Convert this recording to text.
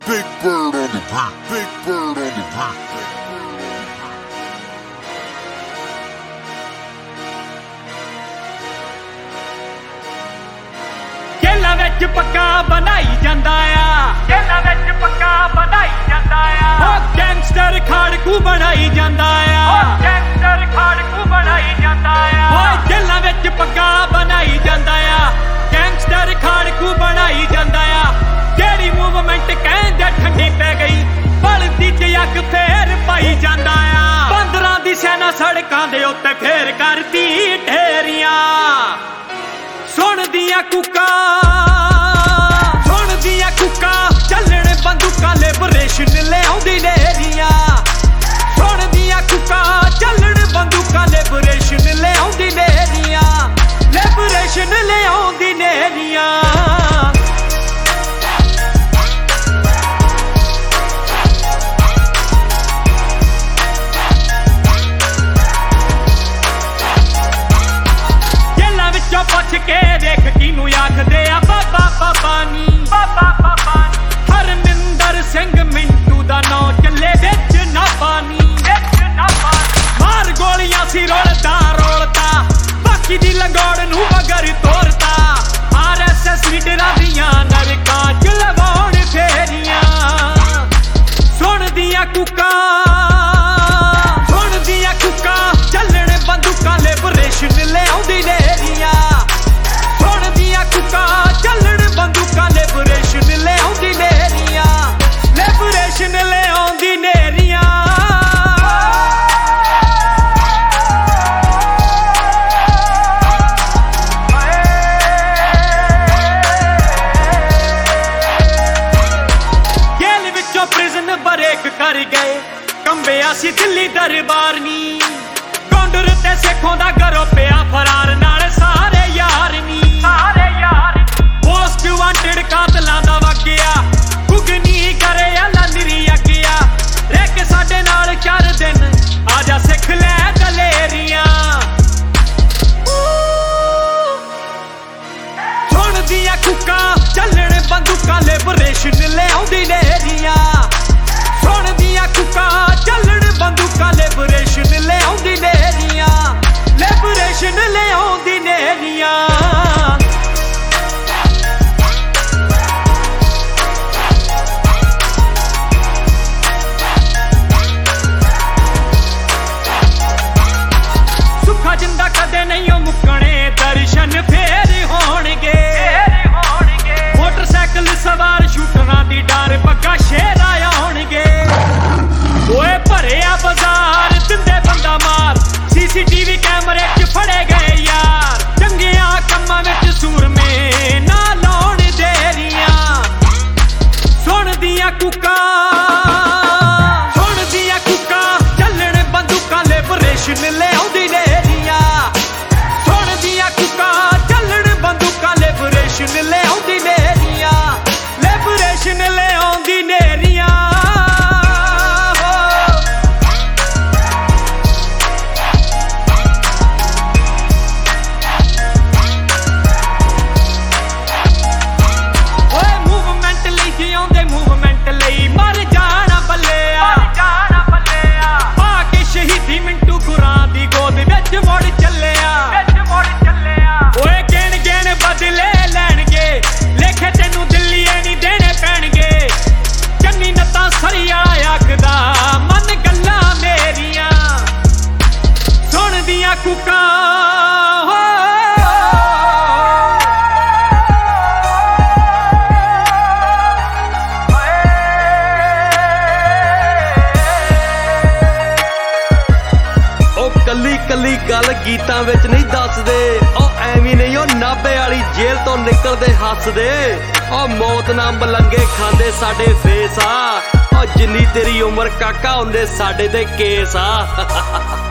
Big Bird on the beat. Big Bird on the beat. जेलां विच पक्का बनाई जांदा आ, जेलां विच पक्का बनाई जांदा आ, ओ गैंगस्टर खाड़कू बनाई जांदा आ, ओ गैंगस्टर खाड़कू बनाई जांदा आ, ओ जेलां विच पक्का बनाई जांदा आ, गैंगस्टर खाड़कू बनाई जांदा आ। जेड़ी मूवमेंट कहंदे ठंडी पै गई, बलदी च अग फेर पाई जांदा आ। बंदरां दी सेना सड़कां दे उत्ते फेर करदी ढेरियां, सुणदियां कुक्कां चलण बंदूकां लिबरेशन लिआउंदी नेरियां, सुणदियां कुक्कां चलण बंदूकां लिबरेशन लिआउंदी नेरियां, लिबरेशन लिआउंदी नेरियां। जेलां विचों पुछ के देख किनू आखदे आ बाबा बाबानी, बाबा बाबानी। हरमिंदर सिंह मिंटू दा नां चले विच ना पानी, मार गोलियां सी रोलदा रोलदा, बाकी दी लंगोड़ नू मगर तोड़दा। RSS लीडरां दियां नरकां च लवाउण फेरियां, सुणदियां कुक्कां चलण बंदूकां लिबरेशन लिआउंदी नेरियां, सुणदियां कुक्कां चलण बंदूकां लिबरेशन लिआउंदी नेरियां, लिबरेशन लिआउंदी नेरियां। जेल विचों प्रिजन ब्रेक कर गए, कंबिया सी दिल्ली दरबार नी, गौंडर ते सिखों दा घरों पिया फरार, नाल सारे यार नी, सारे यार। मोस्ट वांटेड कातलां दा वगिया, कुगनी करे अल्लाह निरी अगिया, रह के साडे नाल 4 दिन आजा सिख लै दलेरियां, सुणदियां कुक्कां चलण बंदूकां लिबरेशन लिआउंदी नेरियां, सुणदियां कुक्कां चलण बंदूकां लिबरेशन लिआउंदी नेरियां, लिबरेशन लिआउंदी नेरियां। सुखा जिंदा कदे नहीं मुक्कणे, दर्शन फेर होणगे, मोटरसाइकिल सवार शूटरां दी डर पग्गा शेर आया होणगे। ओए भरिया बाजार दिंदे बंदा मार, CCTV कैमरे च फड़े गए यार, चंगिया कम्मां विच सूरमे ना लाउण देरियां, सुणदियां कुक्कां चलण बंदूकां लिबरेशन लिआउंदी नेरियां, सुणदियां कुक्कां चलण बंदूकां लिबरेशन लिआउंदी नेरियां, लिबरेशन लिआउंदी नेरियां। मूवमेंट लई मर जाना बल्लेआ, आके शहीदी मिंटू गुरां दी गोद विच मुड़ चलिया, ओए गिण गिण बदले लैणगे, लेखे तैनू दिल्लीए नी देने पैणगे, चन्नी नत्तां सरिया आखदा मन गल्लां मेरियां, सुणदियां कुक्कां ਕੱਲੀ ਕੱਲੀ ਗੱਲ ਗੀਤਾਂ ਵਿੱਚ ਨਹੀਂ ਦੱਸਦੇ, ਉਹ ਐਵੇਂ ਨਹੀਂ ਉਹ ਨਾਭੇ ਵਾਲੀ ਜੇਲ੍ਹ ਤੋਂ ਨਿਕਲਦੇ ਹੱਸਦੇ, ਉਹ ਮੌਤ ਨਾ ਮਲੰਗੇ ਖਾਂਦੇ ਸਾਡੇ ਫੇਸ ਆ, ਉਹ ਜਿੰਨੀ ਤੇਰੀ ਉਮਰ ਕਾਕਾ ਹੁੰਦੇ ਸਾਡੇ ਤੇ ਕੇਸ ਆ।